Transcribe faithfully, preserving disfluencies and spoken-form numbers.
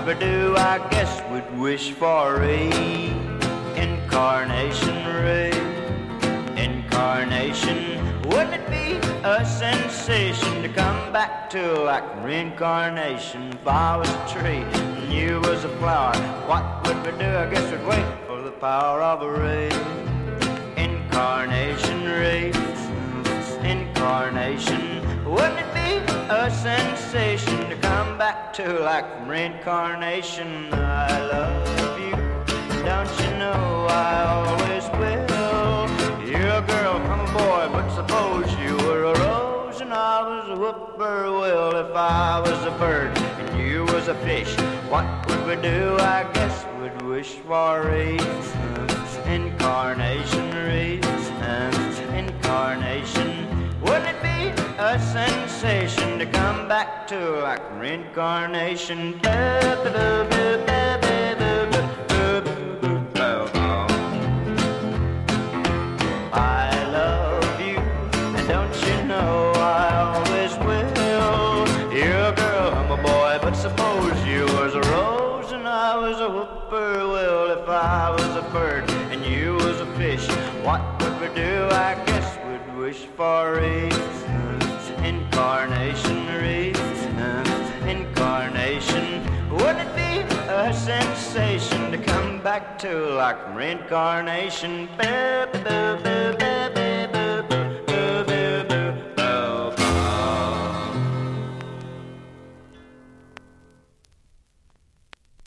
would we do? I guess we'd wish for reincarnation, reincarnation. Wouldn't it be a sensation to come back to like reincarnation? If I was a tree and you was a flower, what would we do? I guess we'd wait for the power of a reincarnation, reincarnation. Wouldn't it be a sensation to come back to like reincarnation? I love you, don't you know I always will. You're a girl from a boy, but suppose you were a rose and I was a whippoorwill. If I was a bird and you was a fish, what would we do? I guess we'd wish for reincarnation, reincarnation. Wouldn't it be a sensation to come back to like reincarnation? I love you, and don't you know I always will. You're a girl, I'm a boy, but suppose you was a rose and I was a whippoorwill. If I was a bird and you was a fish, what would we do? I guess we'd wish for reincarnation, reincarnation. Wouldn't it be a sensation to come back to like reincarnation?